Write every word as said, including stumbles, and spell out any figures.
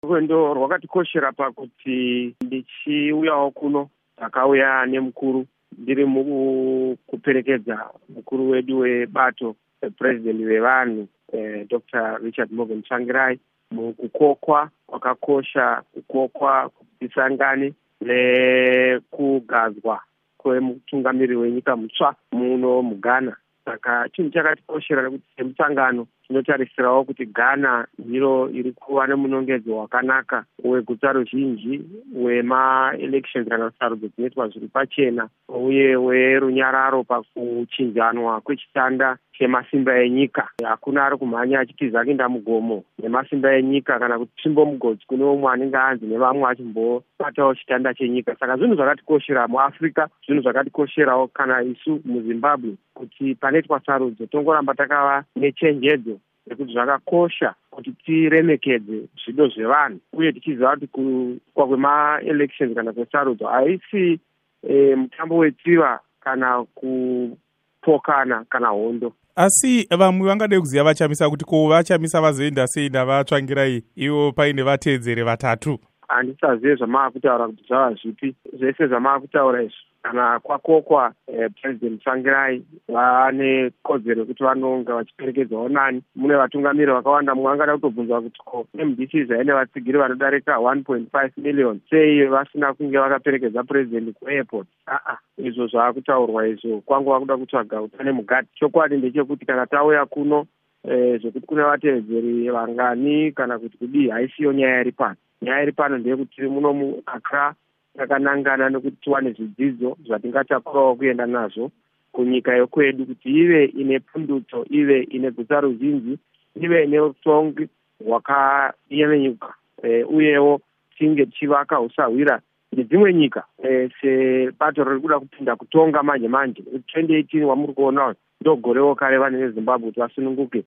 Rwendo rwakatikoshera pakuti ndichiuyawo kuno takauya nemukuru ndiri mukuperekedza mukuru wedu webato president vevanhu eh, Doctor Richard Morgan Tsvangirai mukukokwa kwakakosha kukokwa kutisangane nekugadzwa kwemutungamiri wenyika mutsva muno muGhana. Saka chinhu chakatikoshera nekuti semutsangano tinotarisirawo kuti Ghana ndiro iri kuva nemunongedzo wakanaka weguta ruzhinji wema-elections kana sarudzo dzinoitwa zviri pachena uye werunyararo pakuchinjanwa kwechitanda chemasimba enyika. Hakuna ari kumhanya achitiza kuinda mugomo nemasimba enyika kana kuti tsvimbo mugodzi kune umwe anenge anzi nevamwe achimbobatawo chitanda chenyika. Saka zvinhu zvakatikoshera muAfrica, zvinhu zvakatikosherawo kana isu muZimbabwe kuti panoitwa sarudzo tongoramba takava nechenjedzo nekuti zvakakosha kuti tiremekedze zvido zvevanhu uye tichiziva kuti kuitwa kwema-elections kana kwesarudzo haisi e, mutambo wetsiva kana kupokana kana hondo. Asi vamwe vangade kuziva vachamisa kuti ko vachamisa vazoenda sei navaTsvangirai ivo paine vateedzeri vatatu? Handisazive zvamaakutaura kuti zvava zvipi. Zvese zvamaakutaura izvi kana kwakokwa eh, President Tsvangirai vane kodzero yekuti vanonga vachiperekedzwawo nani. Mune vatungamiri vakawanda. Mumwe angada kutobvunzwa kuti ko M D C zvaine vatsigiri vanodarika one point five million sei vasina kunge vakaperekedza president kuairport. Aa izvo zvaakutaurwa izvo kwangu vakuda kutsvaga utane mugati. Chokwadi ndechekuti kana tauya kuno eh, zvokuti kune vateedzeri vangani kana kuti kudii haisiyo nyaya iri pano. Nyaya iri pano ndeyekuti muno muAccra takanangana nekuti tiwane zvidzidzo zvatingatakurawo kuenda nazvo kunyika yokwedu kuti ive ine pundutso, ive ine guta ruzhinji, ive ine utongi hwakayevenyuka e, uyewo tinge tichivaka usahwira nedzimwe nyika e, sebato riri kuda kupinda kutonga manje manje. twenty eighteen wamuri kuona ndo gorewo kare vanhu veZimbabwe kuti vasununguke